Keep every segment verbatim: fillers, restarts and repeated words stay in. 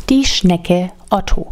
Die Schnecke Otto.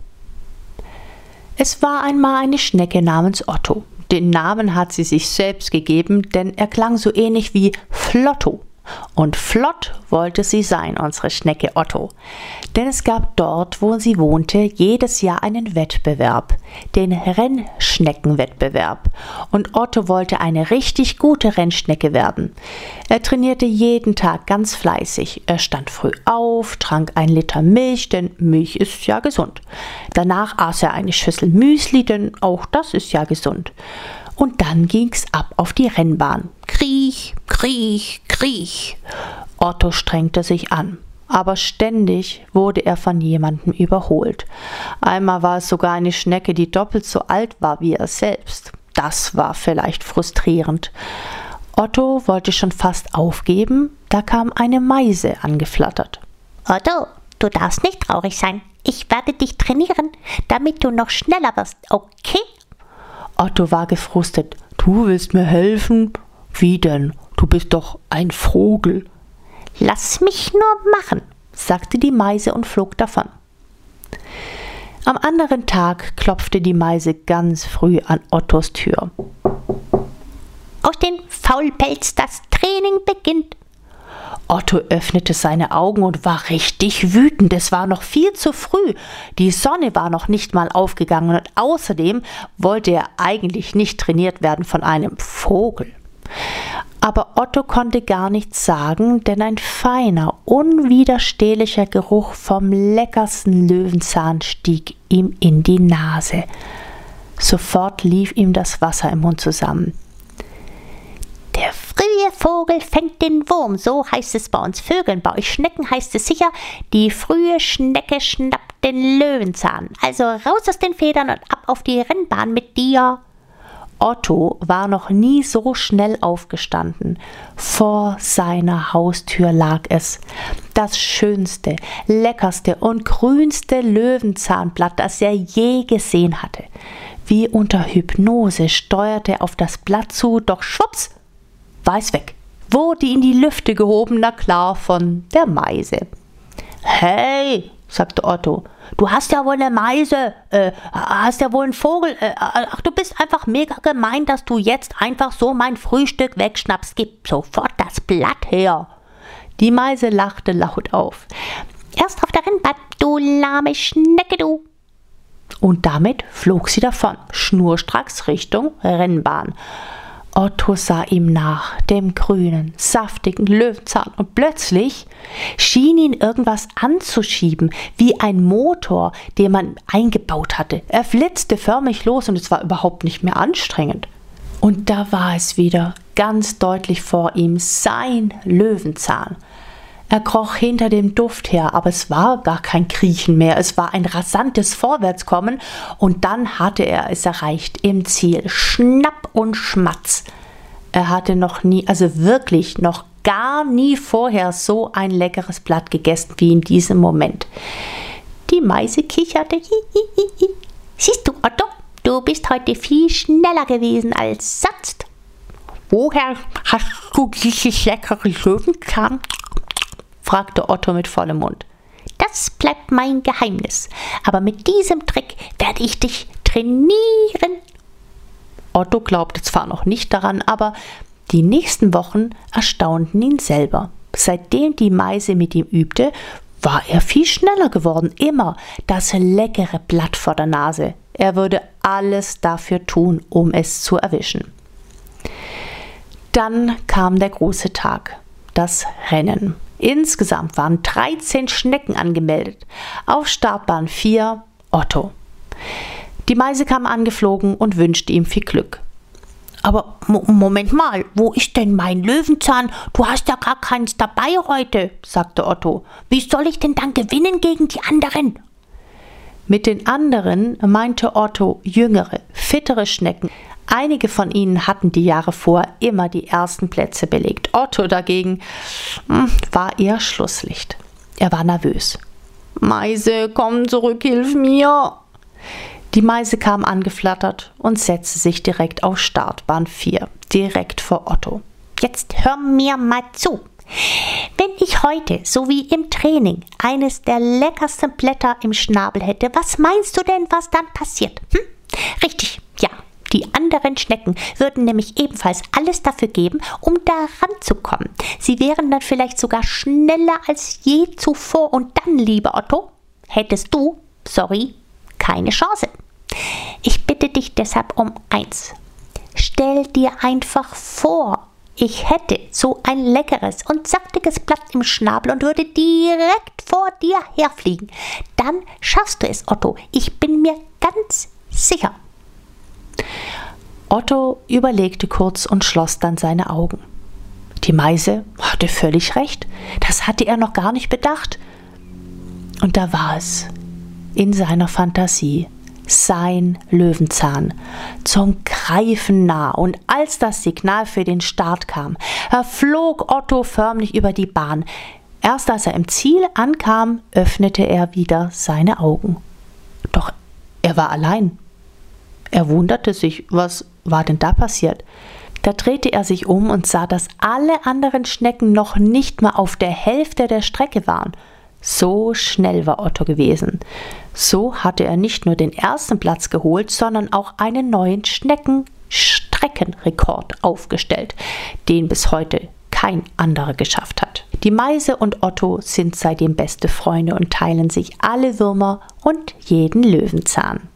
Es war einmal eine Schnecke namens Otto. Den Namen hat sie sich selbst gegeben, denn er klang so ähnlich wie Flotto. Und flott wollte sie sein, unsere Schnecke Otto. Denn es gab dort, wo sie wohnte, jedes Jahr einen Wettbewerb, den Rennschneckenwettbewerb. Und Otto wollte eine richtig gute Rennschnecke werden. Er trainierte jeden Tag ganz fleißig. Er stand früh auf, trank ein Liter Milch, denn Milch ist ja gesund. Danach aß er eine Schüssel Müsli, denn auch das ist ja gesund. Und dann ging's ab auf die Rennbahn. Kriech, kriech, kriech. Otto strengte sich an, aber ständig wurde er von jemandem überholt. Einmal war es sogar eine Schnecke, die doppelt so alt war wie er selbst. Das war vielleicht frustrierend. Otto wollte schon fast aufgeben, da kam eine Meise angeflattert. Otto, du darfst nicht traurig sein. Ich werde dich trainieren, damit du noch schneller wirst, okay? Otto war gefrustet. Du willst mir helfen? Wie denn? Du bist doch ein Vogel. Lass mich nur machen, sagte die Meise und flog davon. Am anderen Tag klopfte die Meise ganz früh an Ottos Tür. Aus den Faulpelz, das Training beginnt. Otto öffnete seine Augen und war richtig wütend. Es war noch viel zu früh. Die Sonne war noch nicht mal aufgegangen und außerdem wollte er eigentlich nicht trainiert werden von einem Vogel. Aber Otto konnte gar nichts sagen, denn ein feiner, unwiderstehlicher Geruch vom leckersten Löwenzahn stieg ihm in die Nase. Sofort lief ihm das Wasser im Mund zusammen. Der frühe Vogel fängt den Wurm, so heißt es bei uns Vögeln. Bei euch Schnecken heißt es sicher, die frühe Schnecke schnappt den Löwenzahn. Also raus aus den Federn und ab auf die Rennbahn mit dir. Otto war noch nie so schnell aufgestanden. Vor seiner Haustür lag es. Das schönste, leckerste und grünste Löwenzahnblatt, das er je gesehen hatte. Wie unter Hypnose steuerte er auf das Blatt zu, doch schwupps, war es weg. Wurde in die Lüfte gehoben, na klar, von der Meise. Hey, sagte Otto, du hast ja wohl eine Meise, äh, hast ja wohl einen Vogel, äh, ach, du bist einfach mega gemein, dass du jetzt einfach so mein Frühstück wegschnappst. Gib sofort das Blatt her. Die Meise lachte laut auf. Erst auf der Rennbahn, du lahme Schnecke, du. Und damit flog sie davon, schnurstracks Richtung Rennbahn. Otto sah ihm nach, dem grünen, saftigen Löwenzahn, und plötzlich schien ihn irgendwas anzuschieben, wie ein Motor, den man eingebaut hatte. Er flitzte förmlich los und es war überhaupt nicht mehr anstrengend. Und da war es wieder, ganz deutlich vor ihm, sein Löwenzahn. Er kroch hinter dem Duft her, aber es war gar kein Kriechen mehr, es war ein rasantes Vorwärtskommen und dann hatte er es erreicht, im Ziel, Schnapp und Schmatz. Er hatte noch nie, also wirklich noch gar nie vorher so ein leckeres Blatt gegessen wie in diesem Moment. Die Meise kicherte. Siehst du, Otto, du bist heute viel schneller gewesen als sonst. Woher hast du dieses leckere Löwenzahn? Fragte Otto mit vollem Mund. Das bleibt mein Geheimnis, aber mit diesem Trick werde ich dich trainieren. Otto glaubte zwar noch nicht daran, aber die nächsten Wochen erstaunten ihn selber. Seitdem die Meise mit ihm übte, war er viel schneller geworden. Immer das leckere Blatt vor der Nase. Er würde alles dafür tun, um es zu erwischen. Dann kam der große Tag, das Rennen. Insgesamt waren dreizehn Schnecken angemeldet. Auf Startbahn vier Otto. Die Meise kam angeflogen und wünschte ihm viel Glück. Aber Mo- Moment mal, wo ist denn mein Löwenzahn? Du hast ja gar keins dabei heute, sagte Otto. Wie soll ich denn dann gewinnen gegen die anderen? Mit den anderen meinte Otto jüngere, fittere Schnecken. Einige von ihnen hatten die Jahre vor immer die ersten Plätze belegt. Otto dagegen hm, war eher Schlusslicht. Er war nervös. Meise, komm zurück, hilf mir! Die Meise kam angeflattert und setzte sich direkt auf Startbahn vier, direkt vor Otto. Jetzt hör mir mal zu, Wenn ich heute, so wie im Training, eines der leckersten Blätter im Schnabel hätte, was meinst du denn, was dann passiert? Hm? Richtig, ja. Die anderen Schnecken würden nämlich ebenfalls alles dafür geben, um da ranzukommen. Sie wären dann vielleicht sogar schneller als je zuvor und dann, lieber Otto, hättest du, sorry, keine Chance. Ich bitte dich deshalb um eins. Stell dir einfach vor, ich hätte so ein leckeres und saftiges Blatt im Schnabel und würde direkt vor dir herfliegen. Dann schaffst du es, Otto. Ich bin mir ganz sicher. Otto überlegte kurz und schloss dann seine Augen. Die Meise hatte völlig recht. Das hatte er noch gar nicht bedacht. Und da war es, in seiner Fantasie, sein Löwenzahn, zum Greifen nah. Und als das Signal für den Start kam, flog Otto förmlich über die Bahn. Erst als er im Ziel ankam, öffnete er wieder seine Augen. Doch er war allein. Er wunderte sich, was war denn da passiert? Da drehte er sich um und sah, dass alle anderen Schnecken noch nicht mal auf der Hälfte der Strecke waren. So schnell war Otto gewesen. So hatte er nicht nur den ersten Platz geholt, sondern auch einen neuen Schneckenstreckenrekord aufgestellt, den bis heute kein anderer geschafft hat. Die Meise und Otto sind seitdem beste Freunde und teilen sich alle Würmer und jeden Löwenzahn.